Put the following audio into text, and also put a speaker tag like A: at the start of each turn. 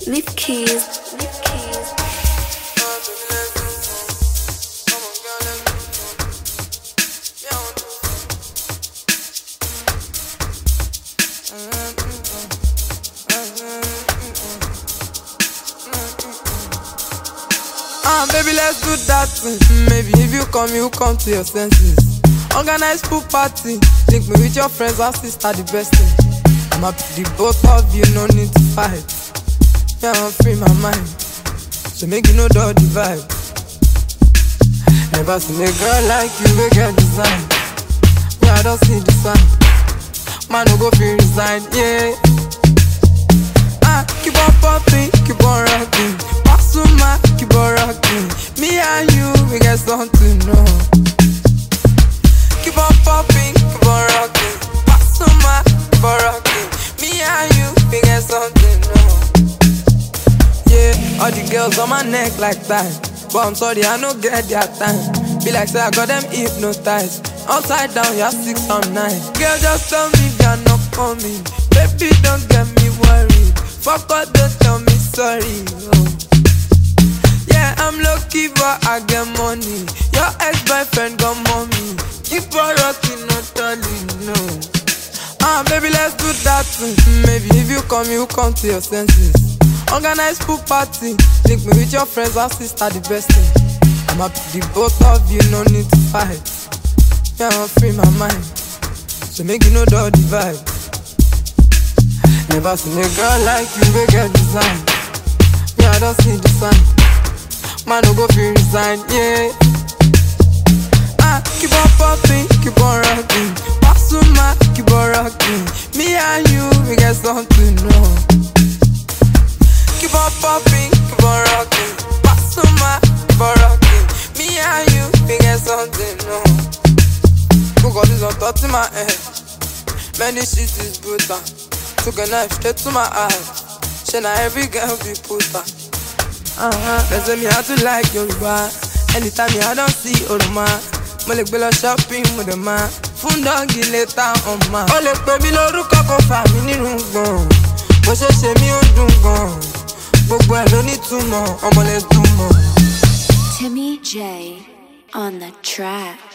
A: Leaf keys.
B: Baby, let's do that thing. Maybe if you come to your senses. Organize pool party. Link me with your friends and sister, the best thing. I'm happy the both of you, no need to fight. Yeah, I'm free my mind. So make you know the vibe. Never seen a girl like you, we get design. Yeah, I don't see the sign. Man, no go feel resign, yeah. Keep on popping, keep on rocking. Pasuma, keep on rocking. Me and you, we get something, no. Keep on popping, keep on rocking. Pasuma, keep on rocking. Me and you, we get something, no. Yeah, all the girls on my neck like that. But I'm sorry, I don't get their time. Be like, say I got them hypnotized. Upside down, you're 6 or 9. Girl, just tell me you're not coming. Baby, don't get me worried. Fuck up, don't tell me sorry. Oh. Yeah, I'm lucky, but I get money. Your ex-boyfriend got mommy. Keep on rocking, not darling, no. Baby, let's do that thing. Maybe if you come to your senses. Organize pool party. Link me with your friends and sister, the best thing. I'm happy the both of you, no need to fight. Yeah, I'm free my mind. So make you know the vibe. Never seen a girl like you, we get design. Yeah, I don't see the sign. Man, no go feel resign, yeah. Keep on popping, keep on rocking. Pasuma, keep on rocking. Me and you, we get something, no. Keep on popping, keep on rocking. Pasuma, keep on rocking. Me and you, we get something, no. Got this on top in my head. Many shit is brutal. Took a knife straight to my eye. She not every girl be puta. They say me how to like Yoruba. Anytime me I don't see Oroma. Molek belo shopping with the man. Fundogi later on man. Olek baby lórúkọ kò fà mí nínú gbọ̀n. Bó ṣe mí ó dùn gan. Gbogbo ẹ̀ ló ní túmọ̀. Ọmọ lè dùn mọ́.
A: Timmy J on the track.